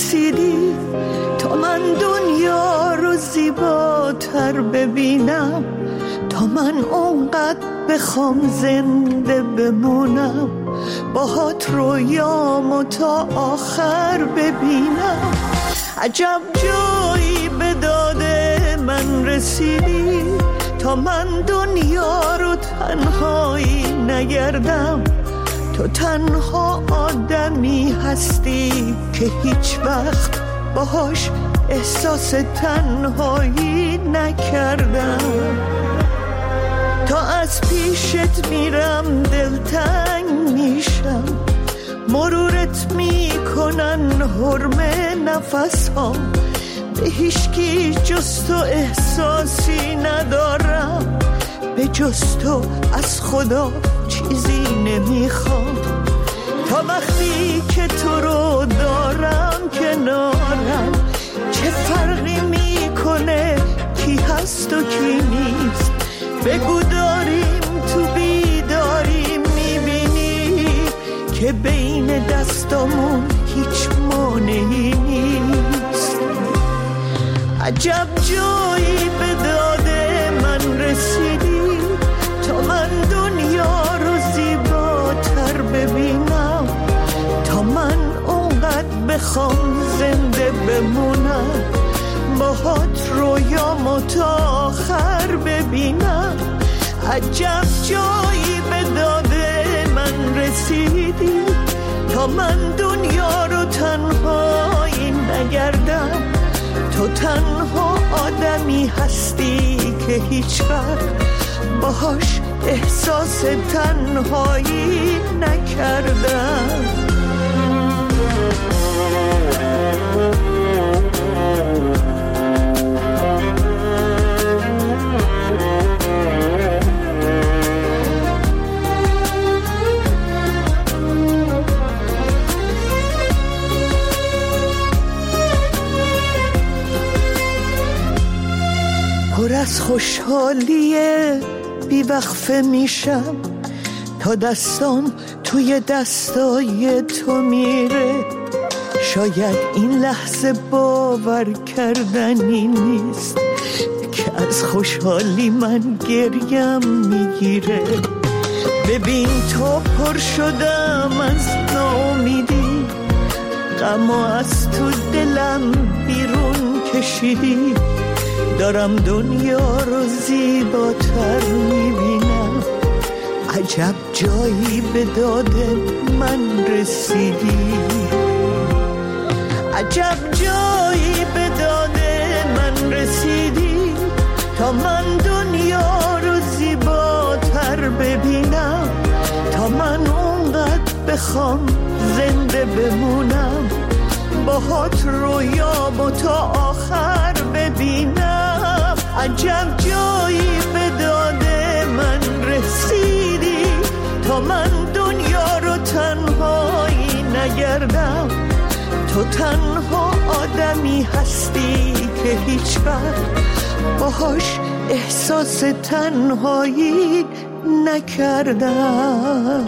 رسیدی تا من دنیا رو زیباتر ببینم، تا من اونقدر بخوام زنده بمونم، باهات رویامو تا آخر ببینم. عجب جایی به داد من رسیدی تا من دنیا رو تنهایی نگردم. تو تنها آدمی هستی که هیچ وقت باهاش احساس تنهایی نکردم. تا از پیشت میرم دلتنگ میشم، مرورت میکنن حرمه نفسام، به هیچکی جز تو احساسی ندارم، به جز تو از خدا چیزی نمیخوام. تا وقتی که تو رو دارم کنارم، چه فرقی میکنه کی هست و کی نیست؟ بگو داریم تو بیداری میبینی که بین دستامون هیچ مانعی نیست. عجب جایی به داد من رسیدی تا من دنیا رو زیباتر ببینم، تا من اونقدر بخوام زنده بمونم، باهات رویامو تا آخر ببینم. عجب جایی به داد من رسیدی تا من دنیا رو تنهایی نگردم. تو تنها آدمی هستی که هیچ وقت باهاش احساس تنهایی نکردم. پر از خوشحالیه بیوقفه میشم تا دستام توی دستای تو میره. شاید این لحظه باور کردنی نیست که از خوشحالی من گریم میگیره. ببین تو پر شدم از ناامیدی، غم از تو دلم بیرون کشیدی. دارم دنیا رو زیباتر میبینم، عجب جایی به داد من رسیدی. عجب جایی به داد من رسیدی تا من دنیا رو زیباتر ببینم، تا من اونقدر بخوام زنده بمونم، باهات رویامو تا آخر ببینم. عجب جایی به داد من رسیدی تا من دنیا رو تنهایی نگردم. تو تنها آدمی هستی که هیچ وقت باهاش احساس تنهایی نکردم.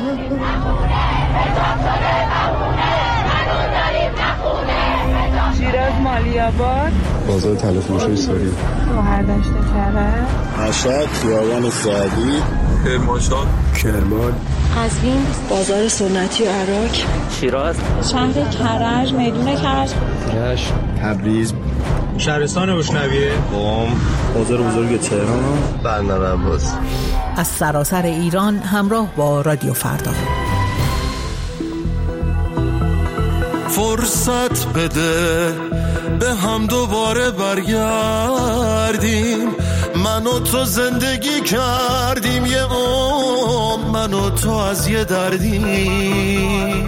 شیراز مالی‌آباد، بازار تلفروشی سوری، شهردشت کرج، مشهد خیابان سعدی، کرمانشاه، کرمان، قزوین، بازار سنتی عراق، شیراز، شهر کرج، میدون کرج، رشت، تبریز، شهرستان اشنویه، قم، بازار بزرگ تهران، بندر عباس. از سراسر ایران همراه با رادیو فردا. فرصت بده به هم دوباره برگردیم، من و تو زندگی کردیم یه عمر، من و تو از یه دردیم.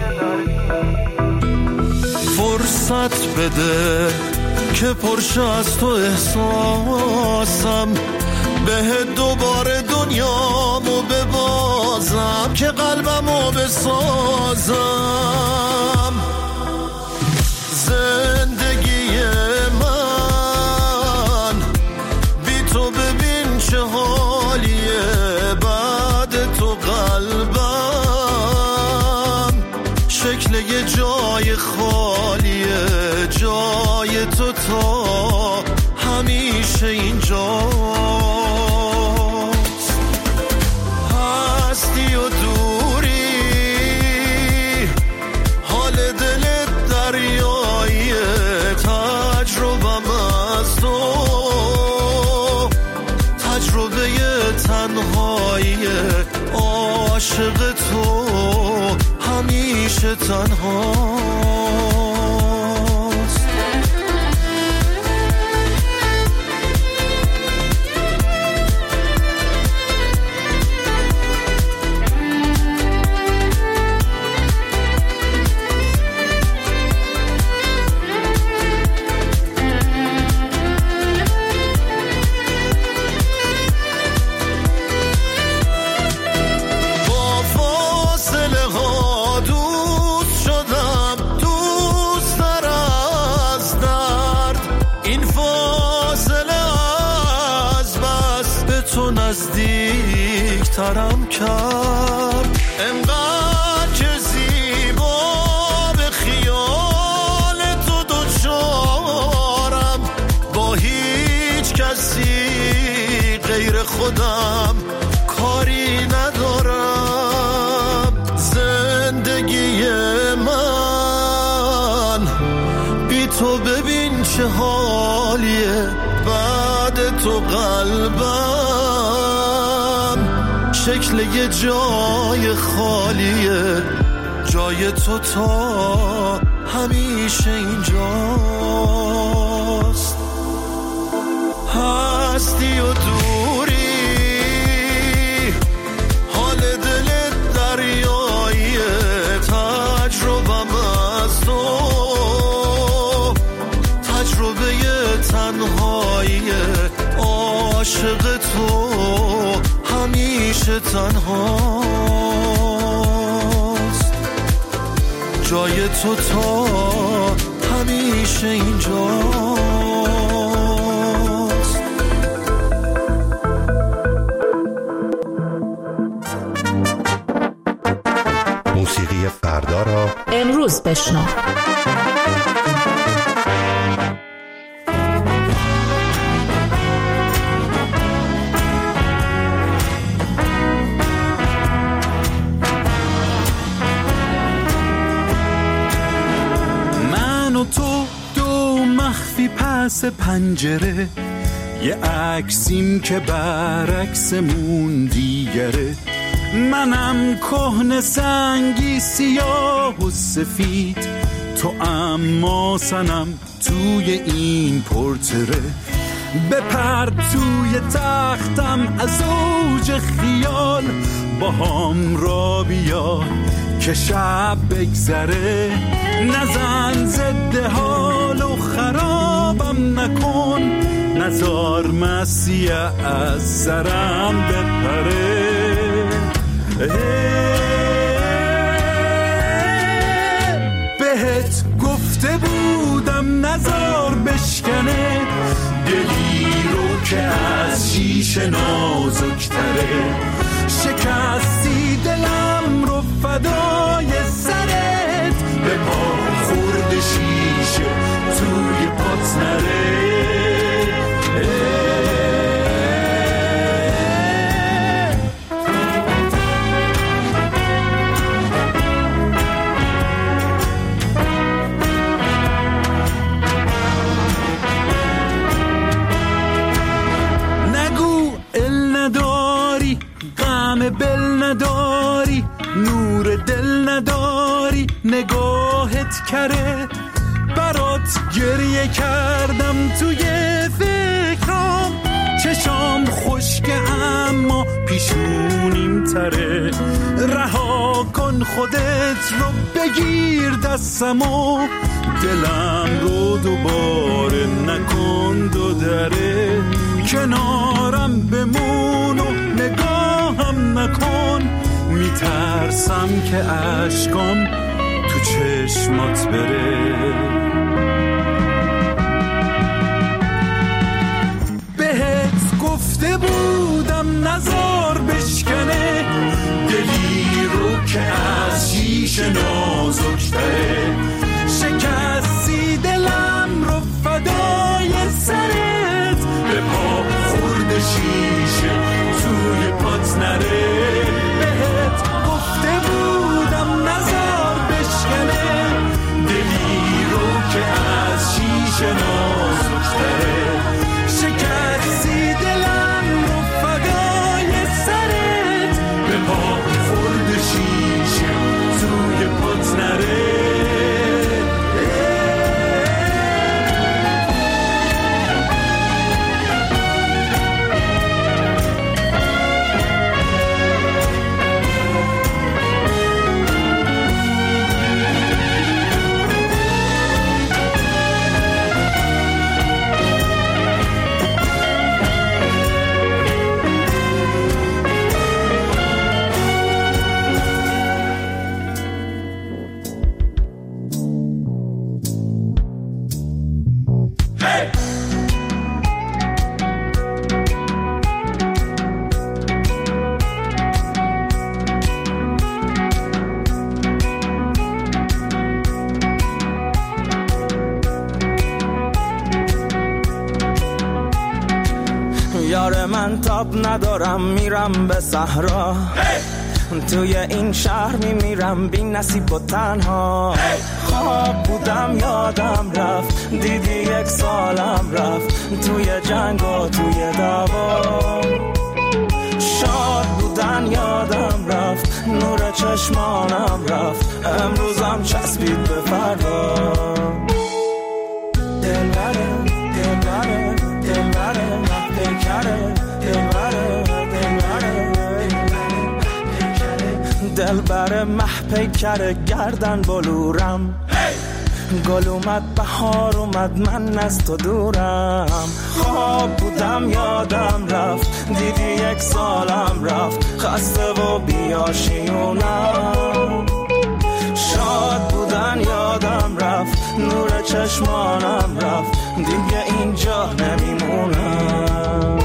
فرصت بده که پرشه از تو احساسم، به دوباره دنیامو ببازم که قلبمو بسازم. زندگی من بی تو ببین چه حالیه، بعد تو قلبم شکل یه جای خالیه جای تو تا همیشه اینجاست. هستی و دوری حال دلت دریایی تجربم از تو تجربه تنهایی عاشق تو همیشه تنهاست. ترم کرد انقدر که زیبا به خیال تو دوچارم با هیچ کسی غیر خودم کاری ندارم. زندگی من بی تو ببین چه حالیه بعد تو قلبم شکل یه جای خالیه جای تو تا همیشه اینجاست. هستی و دوری حال دلت دریایی تجربم از تو تجربه تنهایی عاشق تو همیشه تنهاست. جای تو تا همیشه اینجاست. موسیقی فردا را امروز بشنو. پس پنجره یه عکسیم که برعکسمون دیگره. منم کهنه سنگی سیاه و سفید تو اما سنم توی این پورتره. بپر توی تختم از اوج خیال با هم را بیا که شب بگذره. نزن ضد حال و خرابم نکن نزار مسیح از سرم بپره. بهت گفته بودم نزار بشکنه دلی رو که از شیشه نازکتره. شکستی دلم رو فدای سرت به پا خورد شیشه توی پات نره. نگو ال نداری غم بل نداری نور دل نداری نگاهت کره. برات گریه کردم توی فکرام چشام خشکه اما پیشونیم تره. رها کن خودت رو بگیر دستمو دلم رو دوباره نکن دو دره. کنارم بمون و نگاهم نکن میترسم که اشکام تو چشمات بره. بهت گفته بودم نزار بشکنه دلی رو که از شیشه نازکتره. من تاب ندارم میرم به صحرا توی این شهر میمیرم بی نصیب و تنها خواب بودم یادم رفت دیدی 1 سالم رفت توی جنگ و توی دعوا شاد بودن یادم رفت نور چشمانم رفت امروزم چسبید به فردا دلبره دلبره دلبره پیکره دلبره دلبر مح پیکر گردن بلورم گل اومد بهار اومد من از تو دورم خواب بودم یادم رفت دیدی 1 سالم رفت خسته و بیاشیونم شاد بودن یادم رفت نور چشمانم رفت دیگه اینجا نمیمونم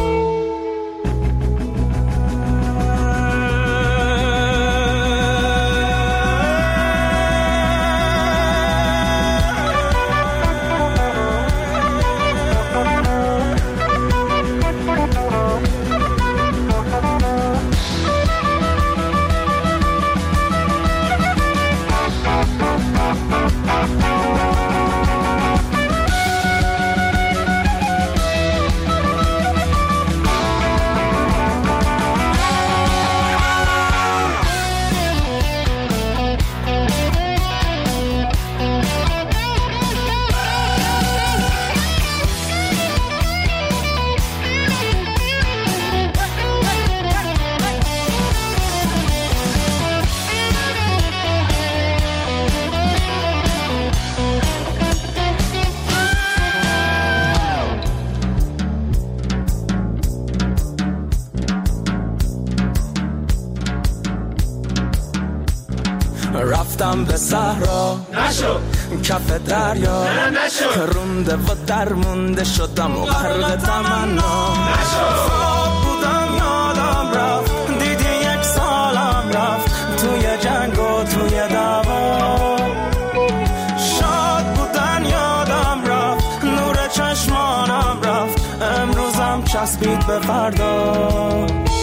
رفتم به صحرا نشو کف دریا نشو رونده و درمونده شدم و غرق تمنا خواب بودم یادم رفت دیدی 1 سالم رفت توی جنگ و توی دعوا شاد بودن یادم رفت نور چشمانم رفت امروزم چسبید به فردا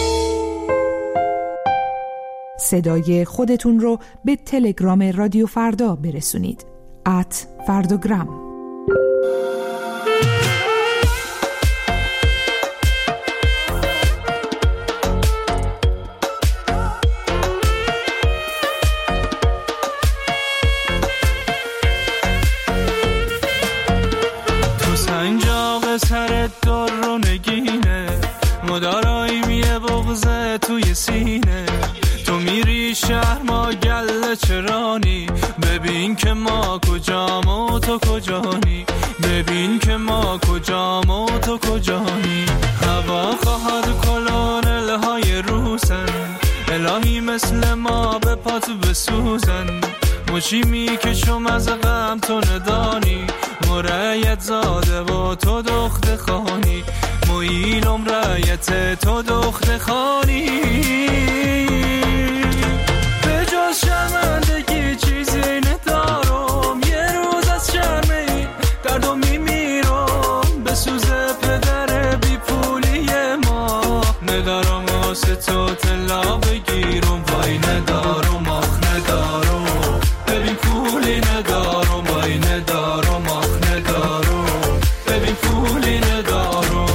صدای خودتون رو به تلگرام رادیو فردا برسونید @فردوگرام. تو سنجاق سر در رو نگینه مدارایی میه بغزه توی سینه تو میری شهر ما گله چرانی ببین که ما کجام و تو کجانی ببین که ما کجام و تو کجانی هوا خواهد کلونل های روسن الهی مثل ما به پاتو بسوزن مچی میکشم از غم تو ندانی مرایت زاده و تو دخت خانی مویلم رایت تو دخت خانی به جز شرمندگی چیزی ندارم یه روز از شرم این دردو میمیرم بسوزه پدر بی پولی ما ندارم واسه تو طلا بگیرم وای ندارم آخ ندارم ببین پولی ندارم وای ندارم آخ ندارم ببین پولی ندارم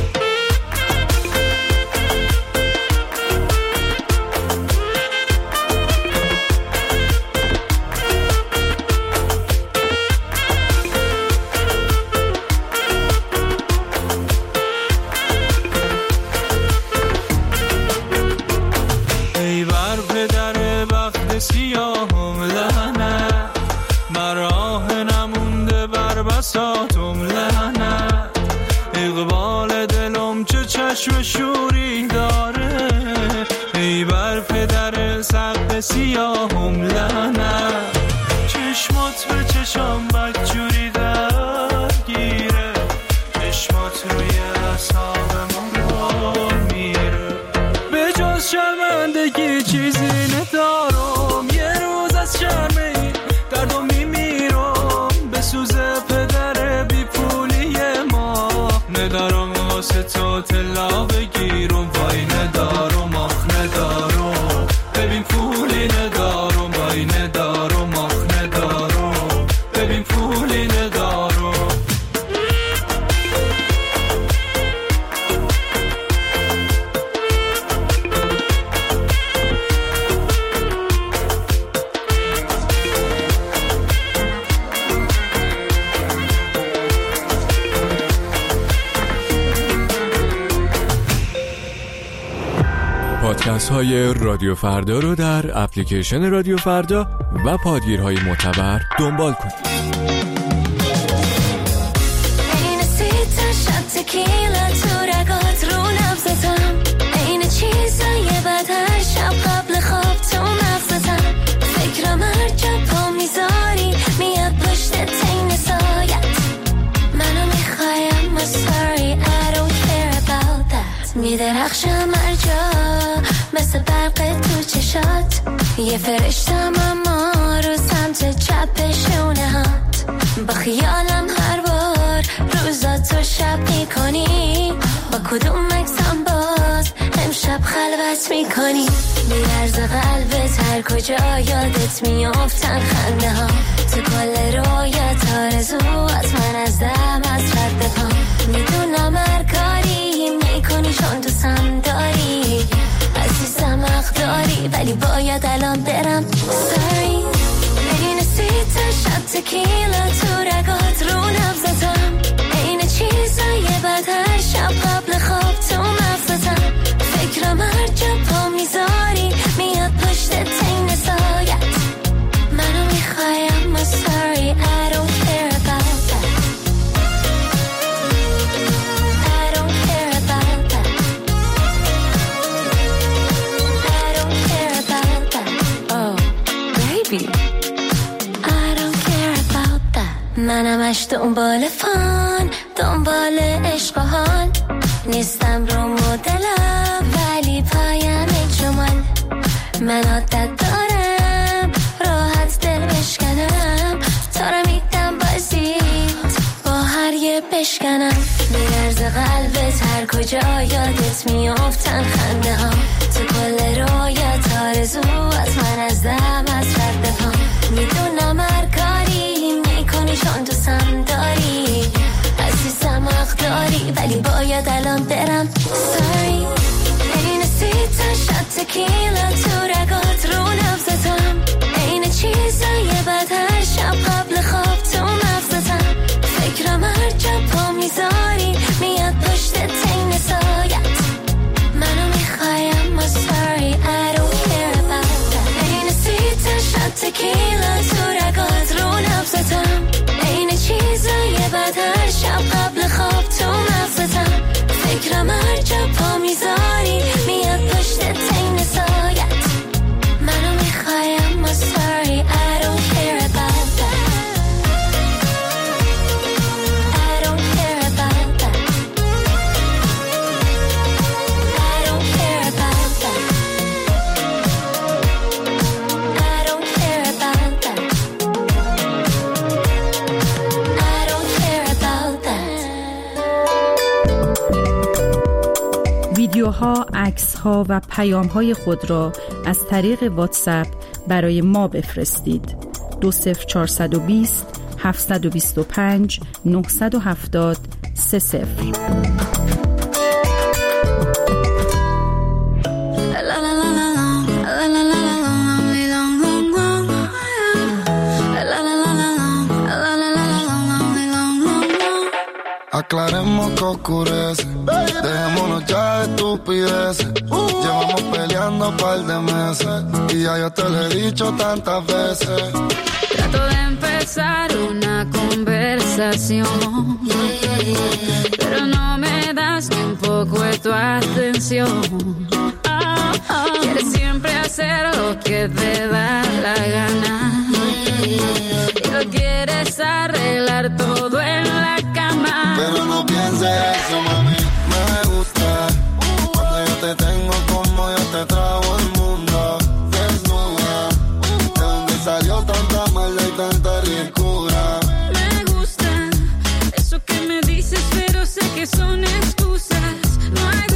ای بر پدر بخت سیاهم لعنت مراه نمونده بر بساطم لعنت اقبال دلم چه چشم شوری داره ای بر پدر سقف سیاهم لعنت چشمات به چشم بدجوری درگیره چشمات روی اعصابم میره به جز شرمندگی چیزی ندارم یه روز از شرم این دردو میمیرم بسوزه پدر بی پولی ما ندارم واسه تو والا بگیرم وای ندارم آخ ندارم ببین پولی ندارم وای ندارم آخ ندارم ببین پولی ندارم پادکست های رادیو فردا رو در اپلیکیشن رادیو فردا و پادگیرهای معتبر دنبال کنید. این سیت شب تکیلا تو رگات رو نبزتم این چیزای بد هر شب قبل خواب تو مغزتم فکرم هر جب پا میذاری میاد پشت تین سایت منو میخوایم I'm sorry I don't care about that میدرخشم هر جا مثل برق تو چشات یه فرشتم اما رو سمت چپ شونه هات با خیالم هر بار روزا تو شب میکنی با کدوم مکسم باز امشب خلوت میکنی میرز قلبت هر کجا یادت میافتن خنده ها تو کل رویت آرزوات من از دم از رد پا میدونم هر کاری میکنی چون دوستم داری عزیزم حق داری ولی باید الان برم sorry این سیت شب تکیلا تو رگات رو نبزتم این چیزای بد هر شب قبل خواب تو مغزتم فکرم هر جا پا میذاری میاد پشت تین سایت منو میخوایم I'm sorry I don't care about that I don't care about that I don't care about that oh baby I don't care about that منمش دنبال فان دنبال عشق و حال نیستم رو مدلم ولی پایم جمال من عادت دارم راحت دل بشکنم تا رو میدم بازیت با هر یه بشکنم میرز قلبت هر کجا یادت میافتن خنده ها تو کل رویت آرزوات من از دم از رد پا میدونم هر کاری میکنی چون دوستم داری عزیزم حق داری ولی باید الان برم sorry این سیت شب تکیلا تو رگات رو نبزتم این چیزای بد هر شب قبل خواب تو مغزتم فکرم هر جا پا میذاری میاد پشت تین سایت منو میخوایم I'm sorry I don't care about that این سیت شب تکیلا تو رگات رو نبزتم این چیزای بد هر شب قبل خواب تو مغزتم فکرم هر جا پا میذاری میاد پشت تین سایت منو میخوایم I'm sorry I don't care about that I don't care about that I don't care about that I don't care about that I don't care about that ویدیوها، عکس‌ها و پیام‌های خود را از طریق واتساپ برای ما بفرستید. 20420 725 970 30. Aclaremos que oscurece, dejémonos ya de estupideces. Llevamos peleando un par de meses y ya yo te lo he dicho tantas veces. Trato de empezar una conversación, pero no me das ni un poco de tu atención. Quieres siempre hacer lo que te da la gana y lo quieres arreglar todo en la cama. Pero no pienses eso, mami, me gusta cuando yo te tengo como yo te trago el mundo desnuda. De donde salió tanta maldad y tanta ricura. Me gusta eso que me dices, pero sé que son excusas. No hay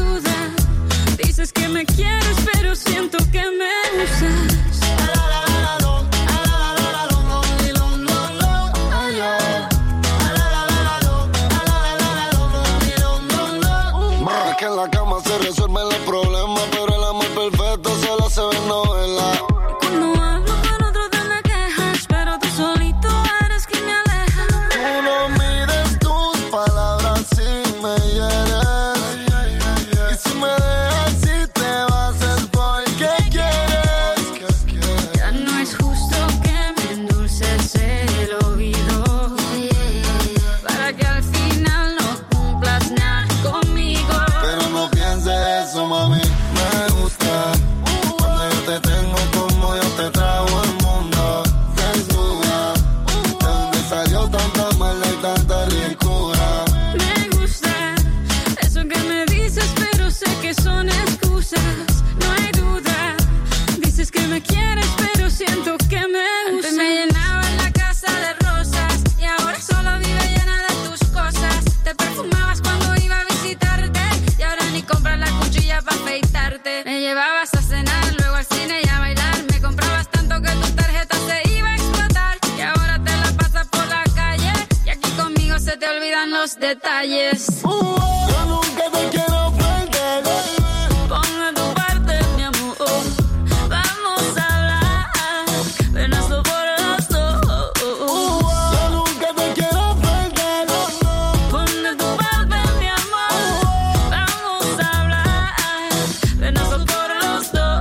cenar, luego al cine y a bailar. Me comprabas tanto que tu tarjeta se iba a explotar. Y ahora te la pasas por la calle y aquí conmigo se te olvidan los detalles. Yo nunca te quiero perder. Pon de tu parte, mi amor. Vamos a hablar. Ven a eso por los dos. Yo nunca te quiero perder. Pon de tu parte, mi amor. Vamos a hablar. Ven a eso por los dos.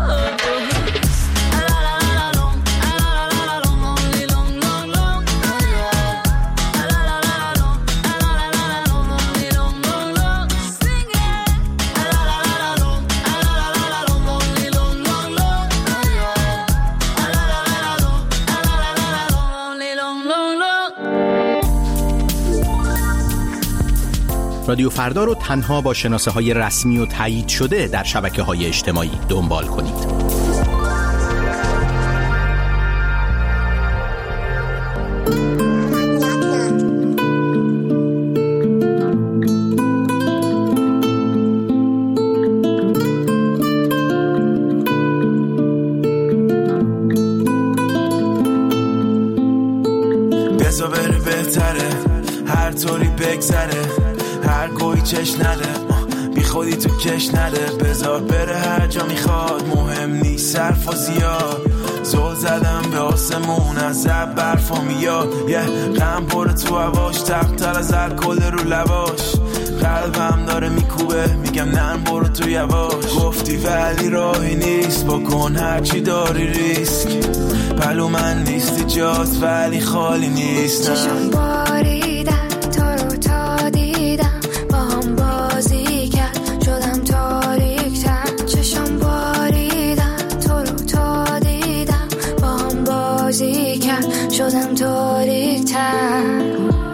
رادیو فردا رو تنها با شناسه‌های رسمی و تایید شده در شبکه‌های اجتماعی دنبال کنید. بذار بره بهتره، هر طوری بگذره، هر گویی چش نده، بی خودی تو کش نده. بذار بره هر جا میخواد، مهم نیست صرف و زیاد. زل زدم به آسمون از اب برفا میاد، یه غم پره تو هواش، تقتر از الکل رو لباش. قلبم داره میکوبه، میگم نرم برو تو یواش. گفتی ولی راهی نیست، بکن هرچی داری ریسک. پلو من نیستی جات ولی خالی نیست. چشم باریدن تو رو تا دیدم، با هم بازی کرد شدم تاریک‌تر. چشم باریدن تو رو تا دیدم، با هم بازی کرد شدم تاریک‌تر.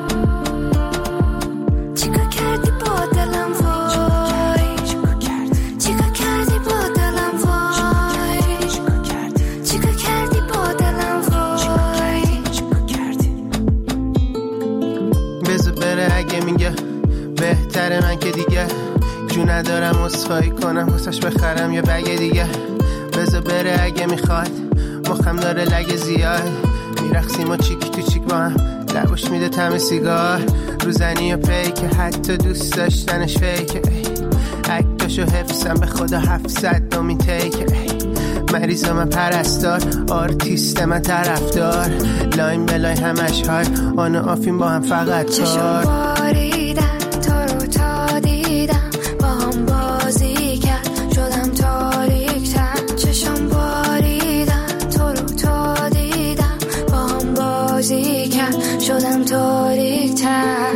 بهتره من که دیگه جو ندارم عذرخواهی کنم، واسش بخرم یه بگ دیگه. بذار بره اگه میخواد، مخم داره لگ زیاد. میرقصیم و چیک تو چیک با هم، لباش میده طعم سیگار. روزنی و پیکه، حتی دوست داشتنش فیکه. اکتاشو حفظم به خدا 700 دومین تیکه. مریض من پرستار، آرتیست من طرفدار. لاین به لاین همش های، آن آفیم با هم فقط کار. چشم باریدن تو رو تا دیدم، با هم بازی کرد شدم تاریک‌تر. چشم باریدن تو رو تا دیدم، با هم بازی کرد شدم تاریک‌تر.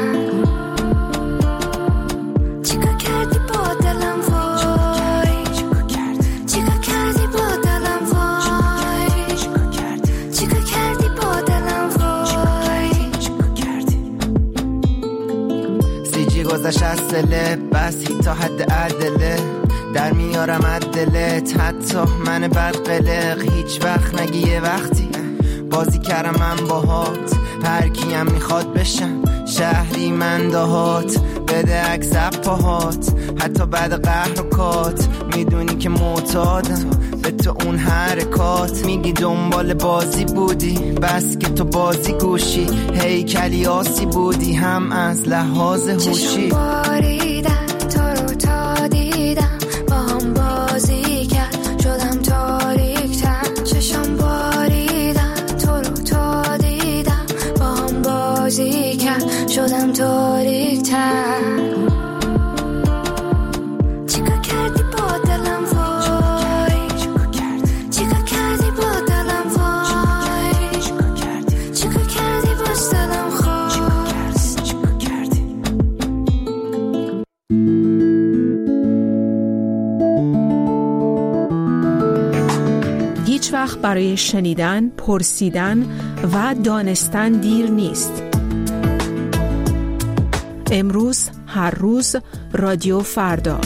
گذشت از سله، بس تا حد عدله. در میارم عدلت، حتی من بدقلق. هیچ وقت نگی یه وقتی بازی کردم من باهات. هر کیم میخواد بشم شهری من دهات. بده عکس پاهات، حتی بعد قهر و کات. میدونی که معتادم به تو اون حرکات. میگی دنبال بازی بودی، بس که تو بازی گوشی. هیکلی آسی بودی هم از لحاظ هوشی. چشم باریدن تو رو تا دیدم، با هم بازی کرد شدم تاریک‌تر. چشم باریدن تو رو تا دیدم، با هم بازی کرد شدم تاریک‌تر. هیچ وقت برای شنیدن، پرسیدن و دانستن دیر نیست. امروز، هر روز، رادیو فردا.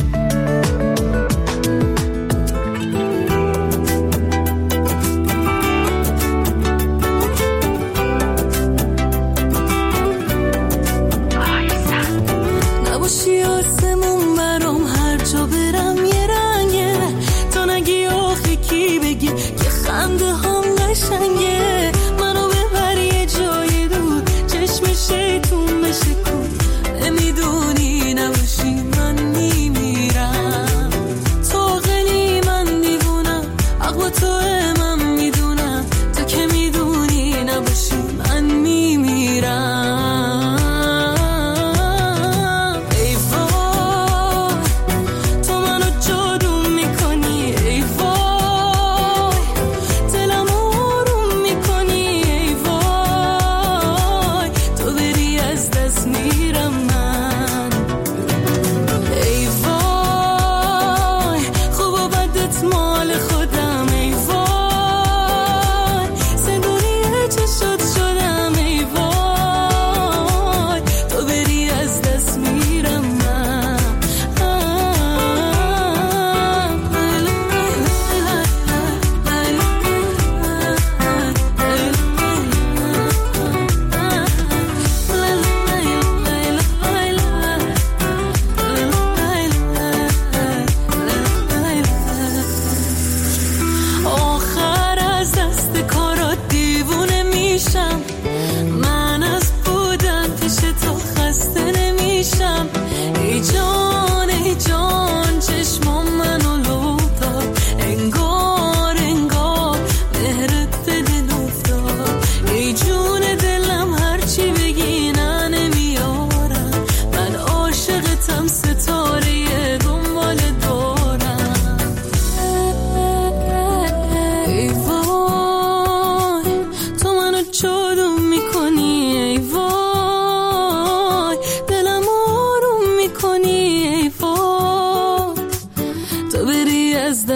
نباشی آسمون برام، هر جا برم یه رنگه. تو نگی آخی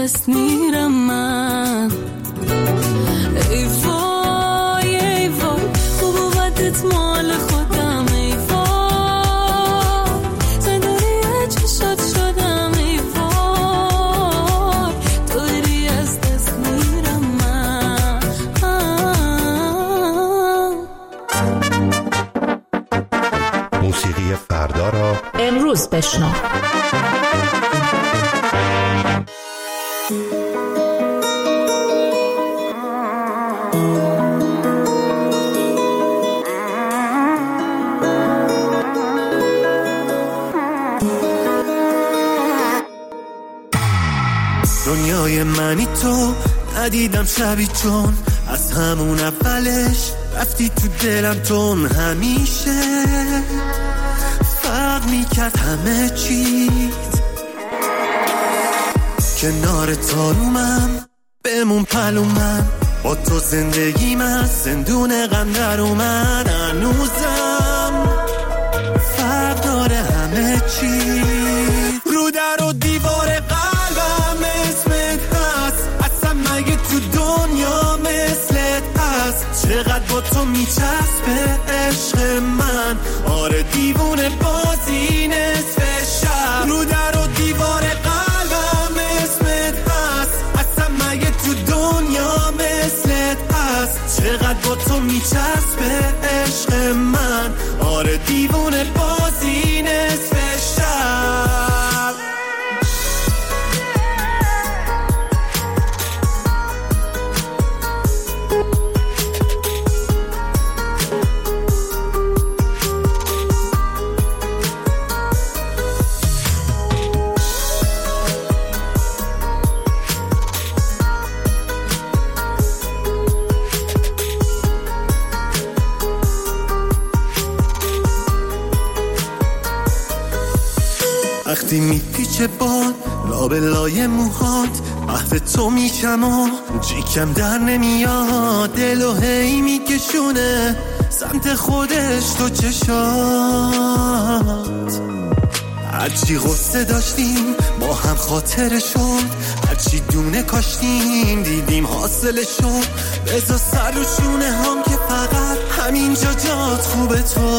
دست میرم من. ای وای ای وای خوب و بدت مال خودم. ای وای زندانی چشات شدم. ای وای تو بری از دست میرم من. موسیقی فردا را امروز بشنو. دنیای منی تو ندیدم شبی چون از همون اولش رفتی تو دلم تون. همیشه فرق میکرد همه چیز کنار تارومم بمون پلومم. با تو زندگی من زندون غم در اومد. هنوزم فرق داره همه چیز. رو در و دیوار قلبم اسمت هست. اصلا مگه تو دنیا مثلت هست؟ چقدر با تو میچسبه عشق من. آره دیوونه بازی نصف شب. رو در و دیوار قلبم اسمت هست. اصلا مگه تو دنیا مثلت هست؟ چقدر با تو میچسبه عشق من. آره دیوونه بازی نصف شب. وقتی میپیچه باد لابلای موهات محو تو میشم و جیکم در نمیاد. دلو هی میکشونه سمت خودش تو چشات. هرچی غصه داشتیم با هم خاطره شد. هرچی دونه کاشتیم دیدیم حاصله شد. بذار سر رو شونه هم که فقط همینجا جات خوبه تو.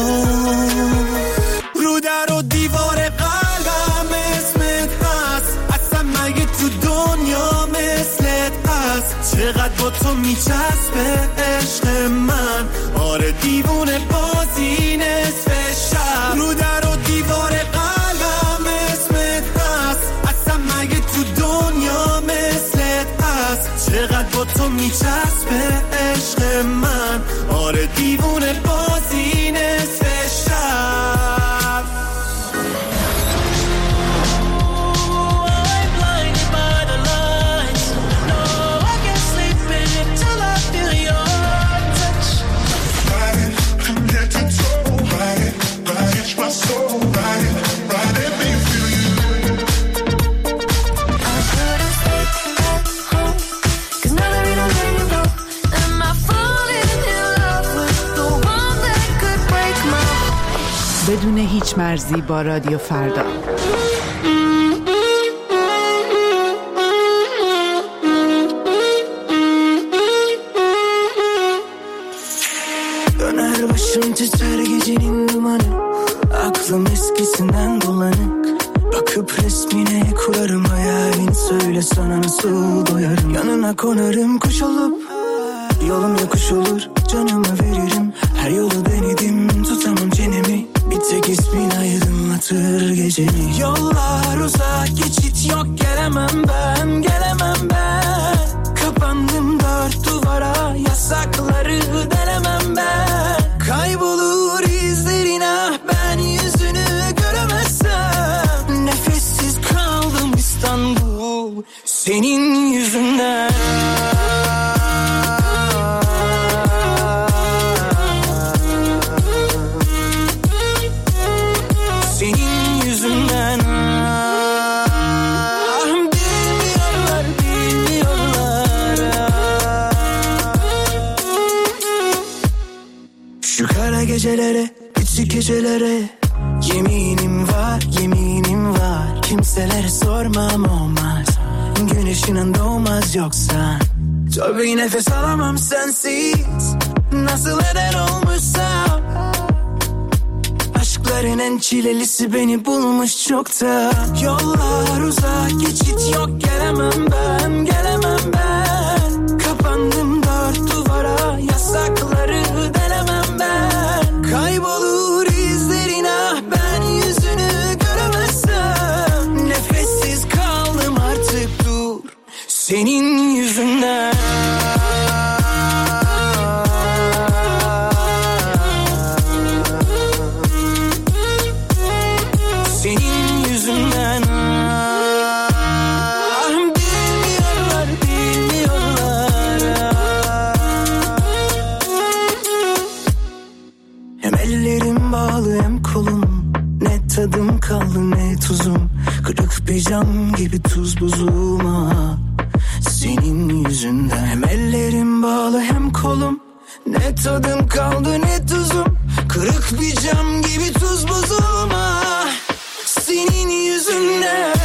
رو در و دیوار قلبم اسمت هست. اصلا مگه تو دنیا مثلت هست؟ چقدر با تو میچسبه عشق من. آره دیوونه بازی نصف شب. رو در و دیوار قلبم اسمت هست. اصلا مگه تو دنیا مثلت هست؟ چقدر با تو میچسبه عشق من. آره دیوونه بازی نصف شب. بدون هیچ مرزی با رادیو فردا. Döner başım titrer gecenin dumanı. Aklım eskisinden bulanık. Bakıp resmine kurarım hayalin. Söyle sana nasıl doyarım. Yanına konarım kuş olup. Yolum yokuş olur canımı veririm. Her yolu denedim tutamam çenemi. Bir tek ismin aydınlatır gecemi. Yollar uzak geçit yok gelemem ben. Gelemem ben. Kapandım dört duvara. Yasakları delemem ben. Kaybolur izlerin ah ben yüzünü göremezsem. Nefessiz kaldım İstanbul senin yüzünden. Gecelere, küçük gecelere yeminim var, yeminim var. Kimselere sormam olmaz. güneşin doğmaz yoksa. Tabii nefes alamam sensiz, nasıl eder olmuşsam. Aşkların en çilelisi beni bulmuş çokta. Yollar uzak, geçit yok, gelemem ben, gelemem ben. Kapandım dört duvara, yasakları delemem ben. Kaybolur izlerin, ah ben yüzünü göremezsem. Nefessiz kaldım artık, dur senin yüzünden. Senin yüzünden. Bilmiyorlar, bilmiyorlar. Hem ellerim bağlı hem kolum, ne tadım kaldı ne tuzum. Kırık bir cam gibi tuz buzum ah. Senin yüzünden. Hem ellerim bağlı hem kolum, ne tadım kaldı ne tuzum. Kırık bir cam gibi tuz buzum ah. Senin yüzünden.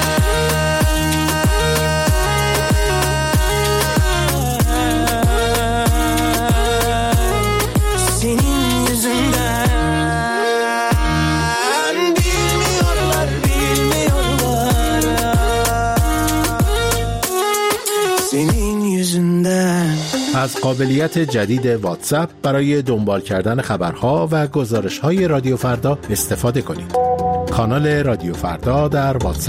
Senin yüzünden. Bilmiyorlar, bilmiyorlar. Senin yüzünden. از قابلیت جدید واتساپ برای دنبال کردن خبرها و گزارش‌های رادیو فردا استفاده کنید. کانال رادیو فردا در واتساپ.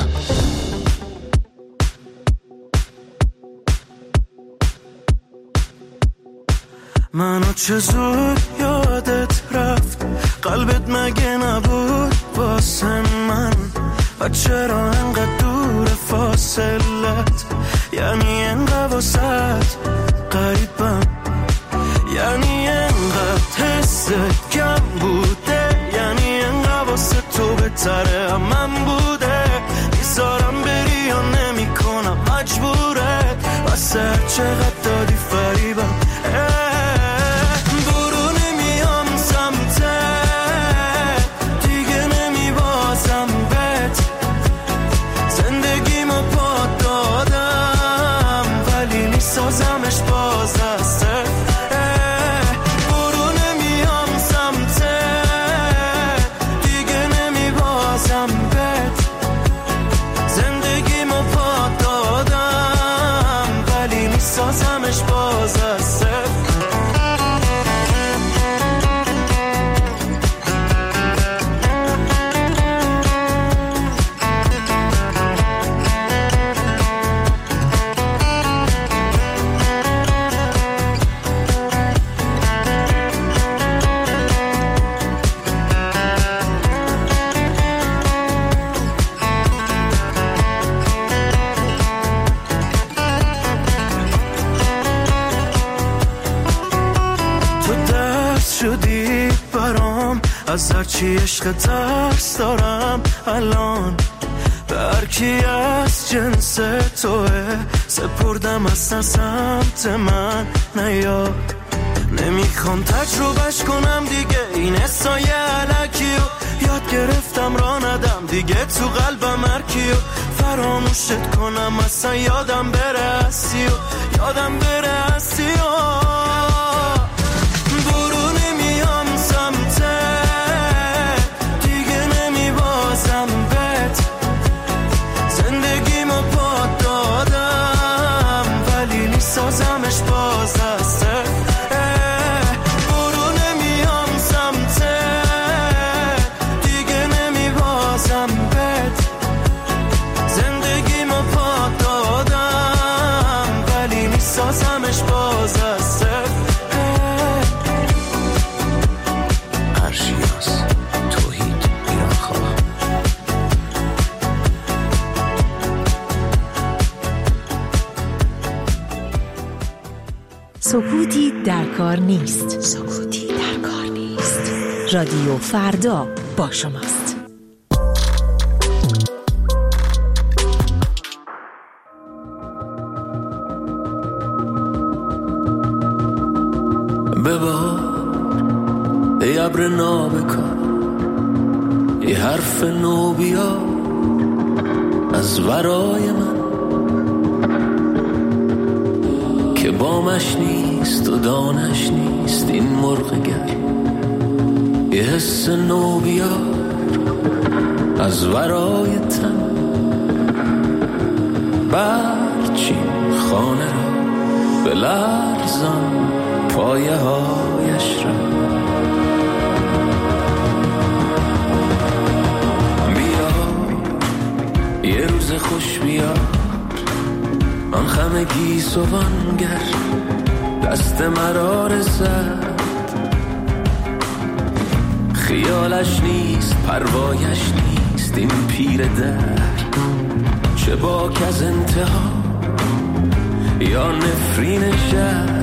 منو چه زود یادت رفت، قلبت مگه نبود واسه من؟ و چرا انقدر دور فاصلت؟ یعنی انقدر واسط قریبم، یعنی انقدر حست کم بوده، یعنی انقدر واسه تو بهتره هم من بوده. میذارم بری یا نمی کنم مجبورت، واسه هر چقدر دادی فریبم. برو نمیام سمتت، دیگه نمیبازم بهت. زندگیمو پات دادم ولی میسازمش باز از صفر. برو نمیام سمتت، دیگه نمیبازم بهت. زندگیمو پات دادم ولی میسازمش باز از صفر. شدی برام، از هرچی عشق ترس دارم الان. به هرکی از جنس توه سپردم اصلا سمت من نیا. نمیخوام تجربهش کنم دیگه این حسای علکیو، یاد گرفتم را ندم دیگه تو قلبم هرکیو. فراموشت کنم اصلا یادم بره هستی و یادم بره هستی و. سازمش باز از صفر. برو نمیام سمتت، دیگه نمیبازم بهت. زندگیمو پات دادم ولی میسازمش باز از صفر. عرشیاس توحید ایران خواه. سکوتی در کار نیست. سکوتی در کار نیست. رادیو فردا با شماست. ببار ای ابر نابکار، یه حرف نو بیا از ورای من. بامش نیست و دانش نیست این مرغ گر یه حس نو بیار از ورای تن برچین خانه را به لرزان پایه هایش را بیا یه روز خوش بیار آن خم گیسوانگر دست مرا رسد خیالش نیست پروایش نیست این پیر در چه باک از انتها یا نفرین شهر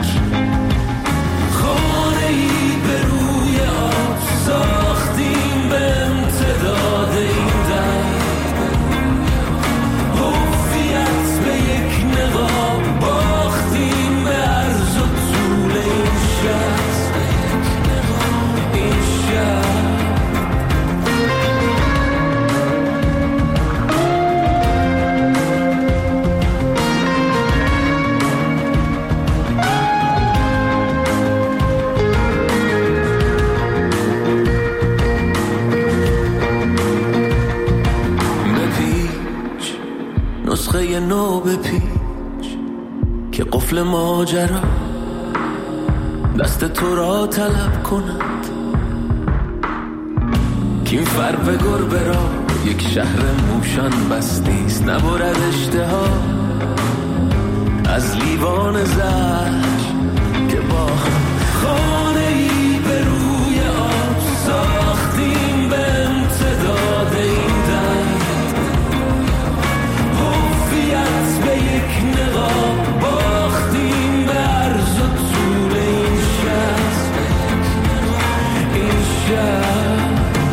خانه ای به روی آب ساختیم به امتداد این در حفیت به یک نقاب باختیم به عرض و طول این شهر این شهر نسخه نو بپیچ که قفل ماجرا دست تو را طلب کند که این فرو گربه را یک شهر موشان بس نیست نبرد اشتها از لیوان زهر که با خانه ای به روی آب ساختیم به امتداد این در به یک نقاب باختیم به عرض و طول این شهر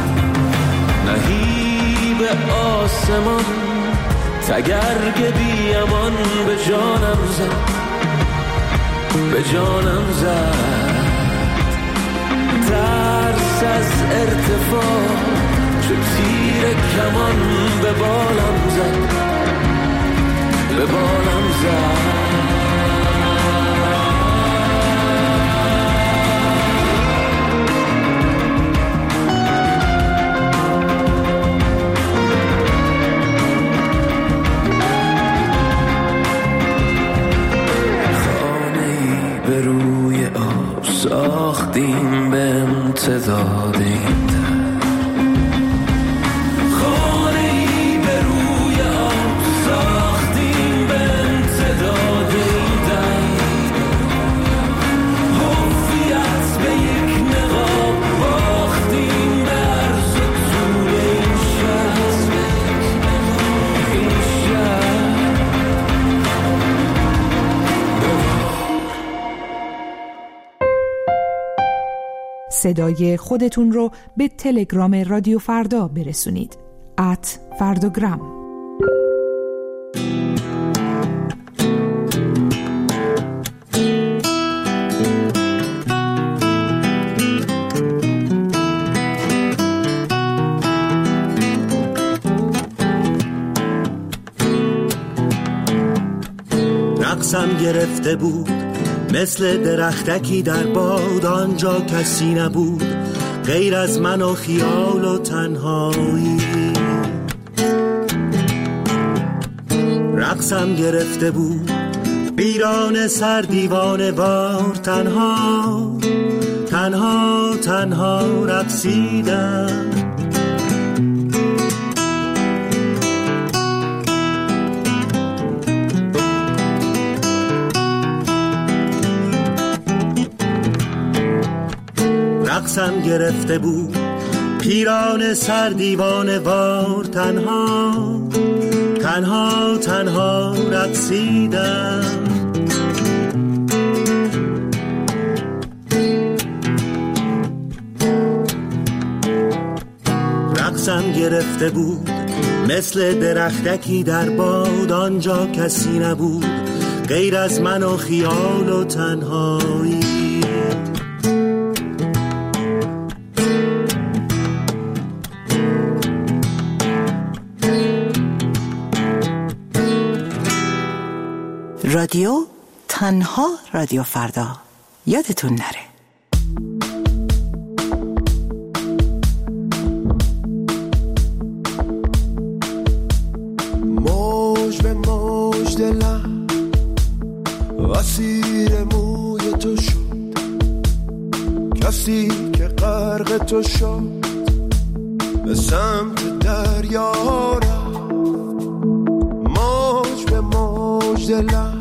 نهی به آسمان تگرگ بی امان به جانم زد ترس از ارتفاع چو تیر کمان به بالم زد به بالم زد خانه‌ای به روی آب ساختیم به امتداد این در خانه‌ای به روی آب ساختیم به امتداد این در حفیت به یک نقاب باختیم به عرض و طول این شهر این شهر صدای خودتون رو به تلگرام رادیو فردا برسونید @فرداگرام. رقصم گرفته بود مثل درختکی در باد آنجا کسی نبود غیر از من و خیال و تنهایی رقصم گرفته بود بیران سر دیوانه وار تنها تنها تنها رقصیدم رقصم گرفته بود پیران سر دیوانه وار تنها تنها تنها رقصیدم رقصم گرفته بود مثل درختکی در باد آنجا کسی نبود غیر از من و خیال و تنهایی رادیو تنها رادیو فردا یادتون نره. موج به موج دلم اسیر موی تو شد، کسی که غرق تو شد به سمت دریا رفت. موج به موج دلم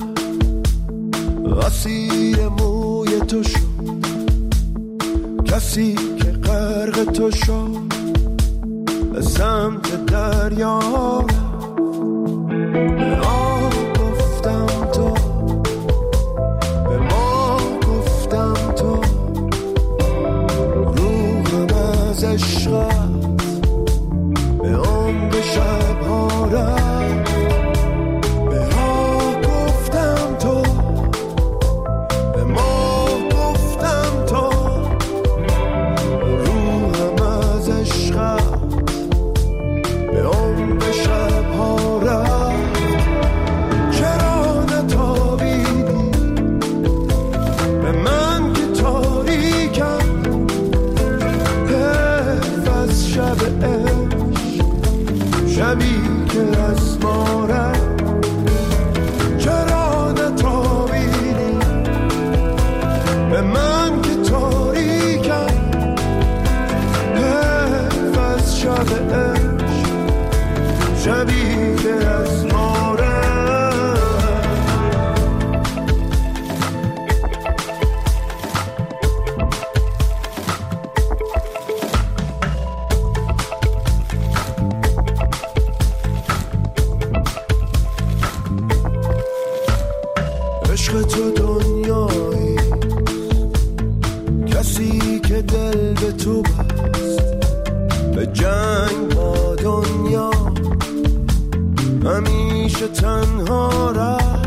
اسیر موی تو شد، کسی که غرق تو شد به سمت دریا رفت. به آب گفتم تو، به ما گفتم تو، روحم از عشقت به عمق شبها رفت. به آب گفتم تو، به ما گفتم تو، روحم از عشقت به عمق شبها رفت. چرا نتابیدی به من که تاریکم، حیف از شب عشق، شبی که از ما رفت. چرا نتابیدی به من که تاریکم، حیف از شب عشق، شبی که از ما رفت. عشق تو دنیایی، کسی که دل به تو بست، به جنگ با دنیا همیشه تنها رفت.